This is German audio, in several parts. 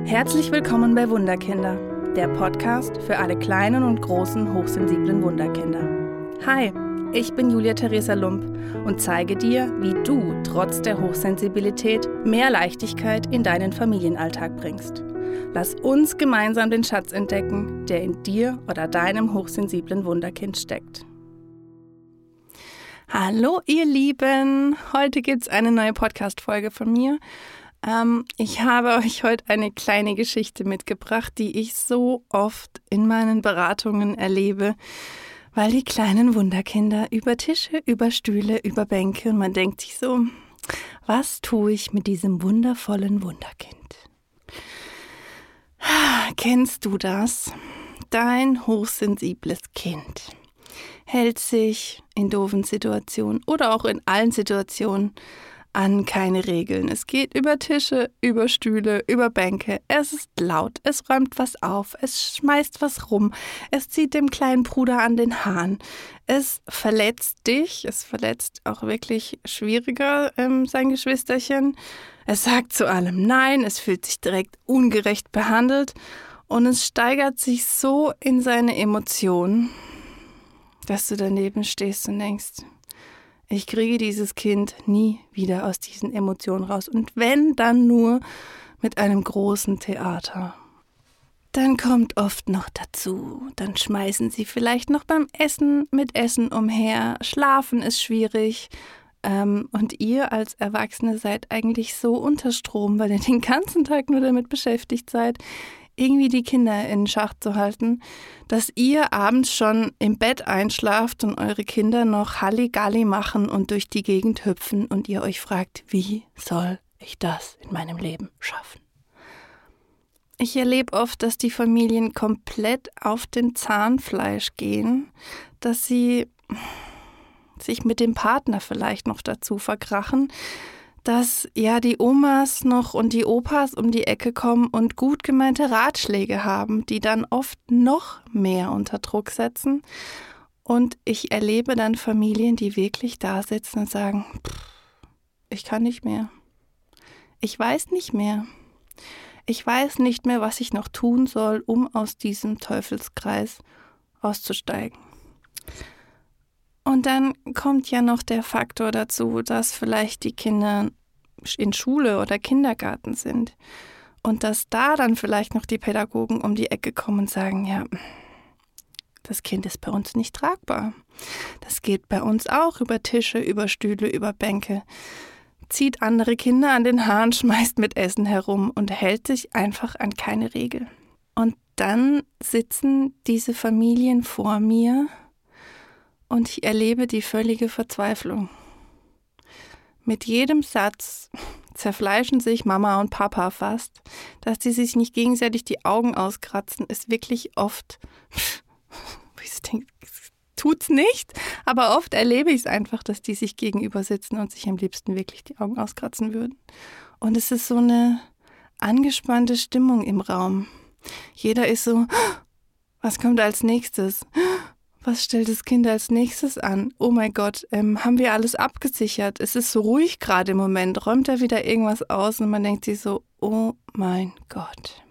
Herzlich willkommen bei Wunderkinder, der Podcast für alle kleinen und großen hochsensiblen Wunderkinder. Hi, ich bin Julia Theresa Lump und zeige dir, wie du trotz der Hochsensibilität mehr Leichtigkeit in deinen Familienalltag bringst. Lass uns gemeinsam den Schatz entdecken, der in dir oder deinem hochsensiblen Wunderkind steckt. Hallo ihr Lieben, heute gibt es eine neue Podcast-Folge von mir. Ich habe euch heute eine kleine Geschichte mitgebracht, die ich so oft in meinen Beratungen erlebe, weil die kleinen Wunderkinder über Tische, über Stühle, über Bänke und man denkt sich so, was tue ich mit diesem wundervollen Wunderkind? Kennst du das? Dein hochsensibles Kind hält sich in doofen Situationen oder auch in allen Situationen an keine Regeln. Es geht über Tische, über Stühle, über Bänke. Es ist laut, es räumt was auf, es schmeißt was rum, es zieht dem kleinen Bruder an den Haaren. Es verletzt dich, es verletzt auch wirklich schwieriger sein Geschwisterchen. Es sagt zu allem Nein, es fühlt sich direkt ungerecht behandelt und es steigert sich so in seine Emotionen, dass du daneben stehst und denkst, ich kriege dieses Kind nie wieder aus diesen Emotionen raus. Und wenn, dann nur mit einem großen Theater. Dann kommt oft noch dazu, dann schmeißen sie vielleicht noch beim Essen mit Essen umher. Schlafen ist schwierig. Und ihr als Erwachsene seid eigentlich so unter Strom, weil ihr den ganzen Tag nur damit beschäftigt seid, irgendwie die Kinder in Schach zu halten, dass ihr abends schon im Bett einschlaft und eure Kinder noch Halligalli machen und durch die Gegend hüpfen und ihr euch fragt, wie soll ich das in meinem Leben schaffen? Ich erlebe oft, dass die Familien komplett auf den Zahnfleisch gehen, dass sie sich mit dem Partner vielleicht noch dazu verkrachen, dass ja die Omas noch und die Opas um die Ecke kommen und gut gemeinte Ratschläge haben, die dann oft noch mehr unter Druck setzen. Und ich erlebe dann Familien, die wirklich da sitzen und sagen, ich kann nicht mehr. Ich weiß nicht mehr. Ich weiß nicht mehr, was ich noch tun soll, um aus diesem Teufelskreis auszusteigen. Und dann kommt ja noch der Faktor dazu, dass vielleicht die Kinder in Schule oder Kindergarten sind und dass da dann vielleicht noch die Pädagogen um die Ecke kommen und sagen, ja, das Kind ist bei uns nicht tragbar. Das geht bei uns auch über Tische, über Stühle, über Bänke, zieht andere Kinder an den Haaren, schmeißt mit Essen herum und hält sich einfach an keine Regel. Und dann sitzen diese Familien vor mir und ich erlebe die völlige Verzweiflung. Mit jedem Satz zerfleischen sich Mama und Papa fast. Dass sie sich nicht gegenseitig die Augen auskratzen, ist wirklich oft, ich denke, tut's nicht, aber oft erlebe ich es einfach, dass die sich gegenüber sitzen und sich am liebsten wirklich die Augen auskratzen würden. Und es ist so eine angespannte Stimmung im Raum. Jeder ist so, was kommt als nächstes? Was stellt das Kind als nächstes an? Oh mein Gott, haben wir alles abgesichert? Es ist so ruhig gerade im Moment. Räumt er wieder irgendwas aus und man denkt sich so, oh mein Gott.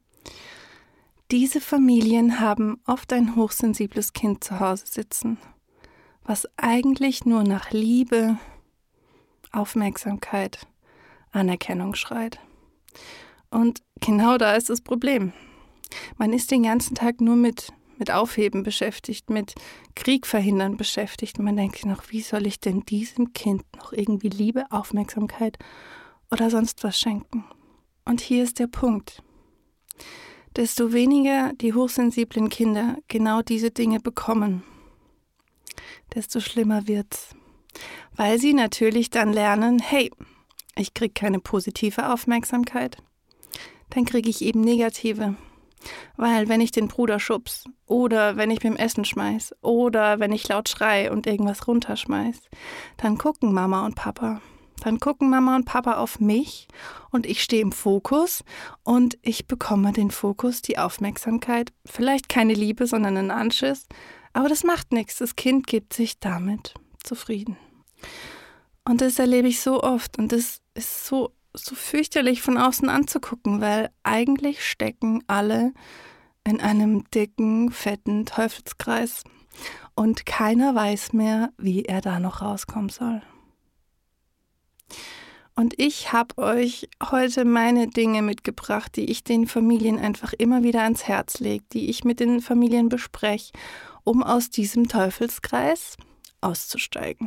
Diese Familien haben oft ein hochsensibles Kind zu Hause sitzen, was eigentlich nur nach Liebe, Aufmerksamkeit, Anerkennung schreit. Und genau da ist das Problem. Man ist den ganzen Tag nur mit Aufheben beschäftigt, mit Krieg verhindern beschäftigt. Und man denkt sich noch, wie soll ich denn diesem Kind noch irgendwie Liebe, Aufmerksamkeit oder sonst was schenken? Und hier ist der Punkt. Desto weniger die hochsensiblen Kinder genau diese Dinge bekommen, desto schlimmer wird's. Weil sie natürlich dann lernen, hey, ich kriege keine positive Aufmerksamkeit, dann kriege ich eben negative. Weil wenn ich den Bruder schubs oder wenn ich beim Essen schmeiß oder wenn ich laut schrei und irgendwas runterschmeiß, dann gucken Mama und Papa. Dann gucken Mama und Papa auf mich und ich stehe im Fokus und ich bekomme den Fokus, die Aufmerksamkeit, vielleicht keine Liebe, sondern einen Anschiss, aber das macht nichts, das Kind gibt sich damit zufrieden. Und das erlebe ich so oft und das ist so so fürchterlich von außen anzugucken, weil eigentlich stecken alle in einem dicken, fetten Teufelskreis und keiner weiß mehr, wie er da noch rauskommen soll. Und ich habe euch heute meine Dinge mitgebracht, die ich den Familien einfach immer wieder ans Herz lege, die ich mit den Familien bespreche, um aus diesem Teufelskreis auszusteigen.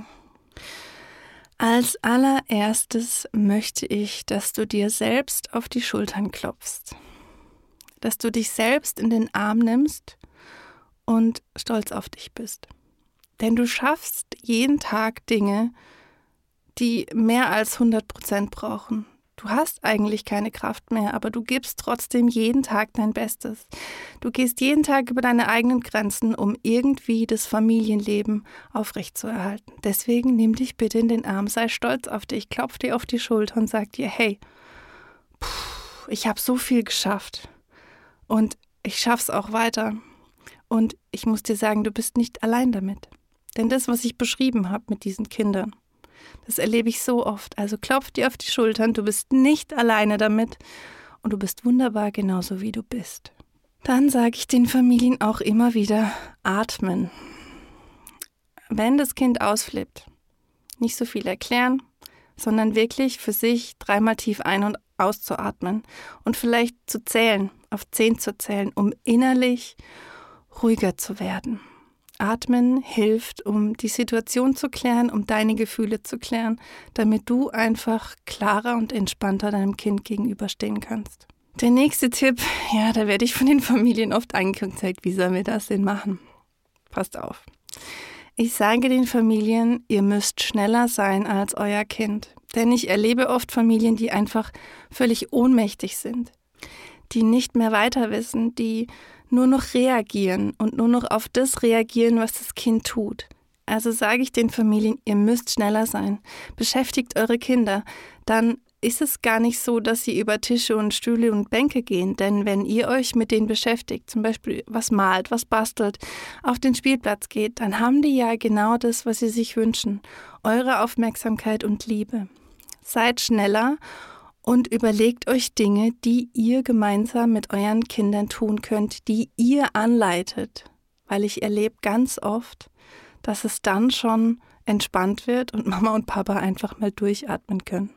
Als allererstes möchte ich, dass du dir selbst auf die Schultern klopfst, dass du dich selbst in den Arm nimmst und stolz auf dich bist. Denn du schaffst jeden Tag Dinge, die mehr als 100% brauchen. Du hast eigentlich keine Kraft mehr, aber du gibst trotzdem jeden Tag dein Bestes. Du gehst jeden Tag über deine eigenen Grenzen, um irgendwie das Familienleben aufrechtzuerhalten. Deswegen nimm dich bitte in den Arm, sei stolz auf dich, klopf dir auf die Schulter und sag dir, hey, ich habe so viel geschafft und ich schaff's auch weiter. Und ich muss dir sagen, du bist nicht allein damit. Denn das, was ich beschrieben habe mit diesen Kindern, das erlebe ich so oft. Also klopf dir auf die Schultern, du bist nicht alleine damit und du bist wunderbar genauso wie du bist. Dann sage ich den Familien auch immer wieder, atmen. Wenn das Kind ausflippt, nicht so viel erklären, sondern wirklich für sich 3-mal tief ein- und auszuatmen und vielleicht zu zählen, auf 10 zu zählen, um innerlich ruhiger zu werden. Atmen hilft, um die Situation zu klären, um deine Gefühle zu klären, damit du einfach klarer und entspannter deinem Kind gegenüberstehen kannst. Der nächste Tipp, ja, da werde ich von den Familien oft angezeigt, wie sollen wir das denn machen? Passt auf. Ich sage den Familien, ihr müsst schneller sein als euer Kind. Denn ich erlebe oft Familien, die einfach völlig ohnmächtig sind, die nicht mehr weiter wissen, die nur noch reagieren und nur noch auf das reagieren, was das Kind tut. Also sage ich den Familien, ihr müsst schneller sein. Beschäftigt eure Kinder. Dann ist es gar nicht so, dass sie über Tische und Stühle und Bänke gehen. Denn wenn ihr euch mit denen beschäftigt, zum Beispiel was malt, was bastelt, auf den Spielplatz geht, dann haben die ja genau das, was sie sich wünschen. Eure Aufmerksamkeit und Liebe. Seid schneller und überlegt euch Dinge, die ihr gemeinsam mit euren Kindern tun könnt, die ihr anleitet. Weil ich erlebe ganz oft, dass es dann schon entspannt wird und Mama und Papa einfach mal durchatmen können.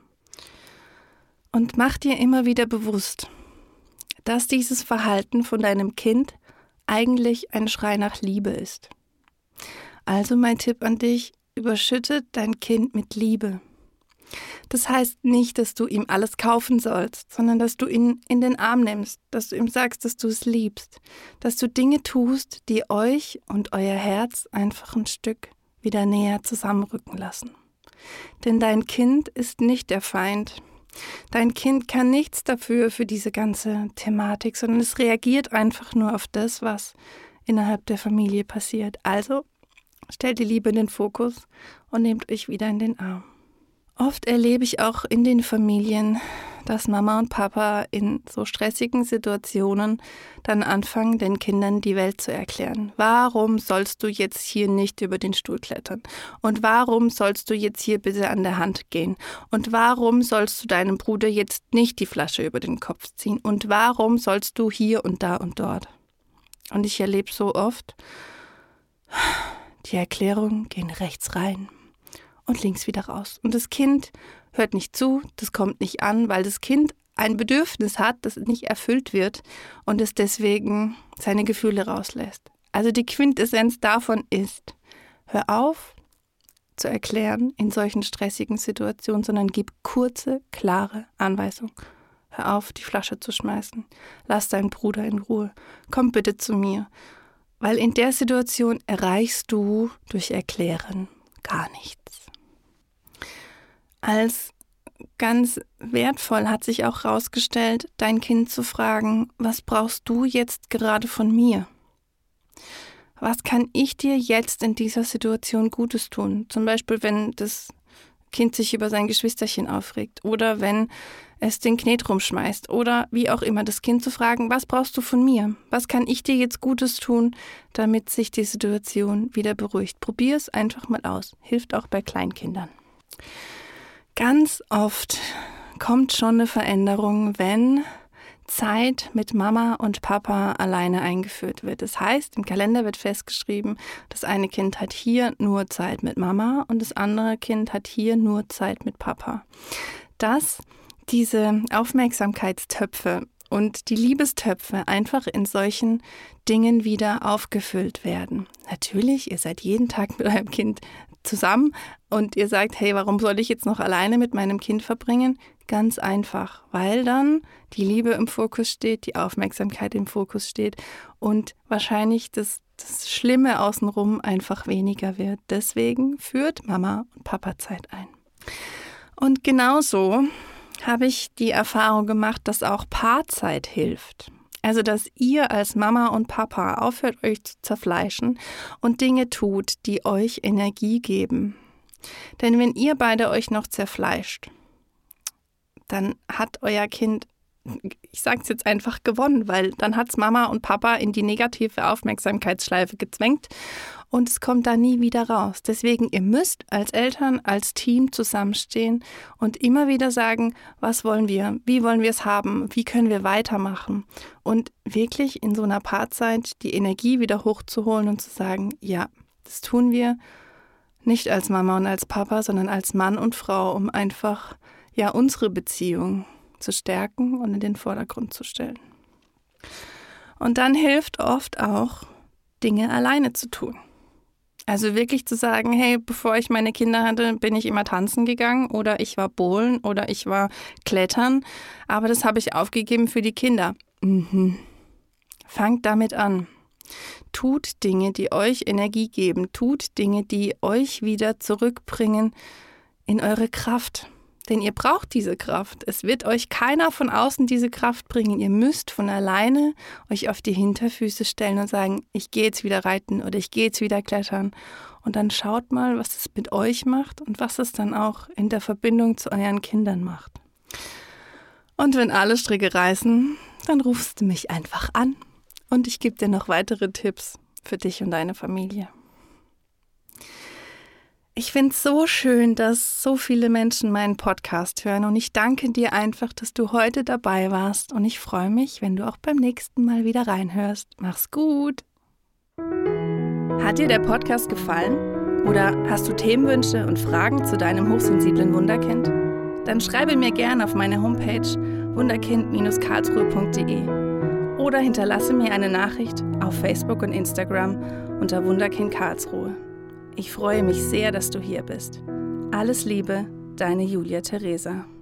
Und mach dir immer wieder bewusst, dass dieses Verhalten von deinem Kind eigentlich ein Schrei nach Liebe ist. Also mein Tipp an dich, überschütte dein Kind mit Liebe. Das heißt nicht, dass du ihm alles kaufen sollst, sondern dass du ihn in den Arm nimmst, dass du ihm sagst, dass du es liebst, dass du Dinge tust, die euch und euer Herz einfach ein Stück wieder näher zusammenrücken lassen. Denn dein Kind ist nicht der Feind. Dein Kind kann nichts dafür für diese ganze Thematik, sondern es reagiert einfach nur auf das, was innerhalb der Familie passiert. Also stellt die Liebe in den Fokus und nehmt euch wieder in den Arm. Oft erlebe ich auch in den Familien, dass Mama und Papa in so stressigen Situationen dann anfangen, den Kindern die Welt zu erklären. Warum sollst du jetzt hier nicht über den Stuhl klettern? Und warum sollst du jetzt hier bitte an der Hand gehen? Und warum sollst du deinem Bruder jetzt nicht die Flasche über den Kopf ziehen? Und warum sollst du hier und da und dort? Und ich erlebe so oft, die Erklärungen gehen rechts rein und links wieder raus. Und das Kind hört nicht zu, das kommt nicht an, weil das Kind ein Bedürfnis hat, das nicht erfüllt wird und es deswegen seine Gefühle rauslässt. Also die Quintessenz davon ist, hör auf zu erklären in solchen stressigen Situationen, sondern gib kurze, klare Anweisungen. Hör auf, die Flasche zu schmeißen. Lass deinen Bruder in Ruhe. Komm bitte zu mir. Weil in der Situation erreichst du durch Erklären gar nichts. Als ganz wertvoll hat sich auch herausgestellt, dein Kind zu fragen, was brauchst du jetzt gerade von mir? Was kann ich dir jetzt in dieser Situation Gutes tun? Zum Beispiel, wenn das Kind sich über sein Geschwisterchen aufregt oder wenn es den Knet rumschmeißt oder wie auch immer, das Kind zu fragen, was brauchst du von mir? Was kann ich dir jetzt Gutes tun, damit sich die Situation wieder beruhigt? Probier es einfach mal aus. Hilft auch bei Kleinkindern. Ganz oft kommt schon eine Veränderung, wenn Zeit mit Mama und Papa alleine eingeführt wird. Das heißt, im Kalender wird festgeschrieben, das eine Kind hat hier nur Zeit mit Mama und das andere Kind hat hier nur Zeit mit Papa. Dass diese Aufmerksamkeitstöpfe und die Liebestöpfe einfach in solchen Dingen wieder aufgefüllt werden. Natürlich, ihr seid jeden Tag mit eurem Kind zusammen und ihr sagt, hey, warum soll ich jetzt noch alleine mit meinem Kind verbringen? Ganz einfach, weil dann die Liebe im Fokus steht, die Aufmerksamkeit im Fokus steht und wahrscheinlich das Schlimme außenrum einfach weniger wird. Deswegen führt Mama und Papa Zeit ein. Und genauso habe ich die Erfahrung gemacht, dass auch Paarzeit hilft. Also, dass ihr als Mama und Papa aufhört, euch zu zerfleischen und Dinge tut, die euch Energie geben. Denn wenn ihr beide euch noch zerfleischt, dann hat euer Kind, ich sage es jetzt einfach, gewonnen, weil dann hat es Mama und Papa in die negative Aufmerksamkeitsschleife gezwängt und es kommt da nie wieder raus. Deswegen, ihr müsst als Eltern, als Team zusammenstehen und immer wieder sagen, was wollen wir, wie wollen wir es haben, wie können wir weitermachen und wirklich in so einer Paarzeit die Energie wieder hochzuholen und zu sagen, ja, das tun wir nicht als Mama und als Papa, sondern als Mann und Frau, um einfach unsere Beziehung zu stärken und in den Vordergrund zu stellen. Und dann hilft oft auch, Dinge alleine zu tun. Also wirklich zu sagen, hey, bevor ich meine Kinder hatte, bin ich immer tanzen gegangen oder ich war bowlen oder ich war klettern, aber das habe ich aufgegeben für die Kinder. Fangt damit an. Tut Dinge, die euch Energie geben. Tut Dinge, die euch wieder zurückbringen in eure Kraft. Denn ihr braucht diese Kraft. Es wird euch keiner von außen diese Kraft bringen. Ihr müsst von alleine euch auf die Hinterfüße stellen und sagen, ich gehe jetzt wieder reiten oder ich gehe jetzt wieder klettern. Und dann schaut mal, was es mit euch macht und was es dann auch in der Verbindung zu euren Kindern macht. Und wenn alle Stricke reißen, dann rufst du mich einfach an und ich gebe dir noch weitere Tipps für dich und deine Familie. Ich finde es so schön, dass so viele Menschen meinen Podcast hören und ich danke dir einfach, dass du heute dabei warst und ich freue mich, wenn du auch beim nächsten Mal wieder reinhörst. Mach's gut! Hat dir der Podcast gefallen? Oder hast du Themenwünsche und Fragen zu deinem hochsensiblen Wunderkind? Dann schreibe mir gerne auf meine Homepage wunderkind-karlsruhe.de oder hinterlasse mir eine Nachricht auf Facebook und Instagram unter Wunderkind Karlsruhe. Ich freue mich sehr, dass du hier bist. Alles Liebe, deine Julia Theresa.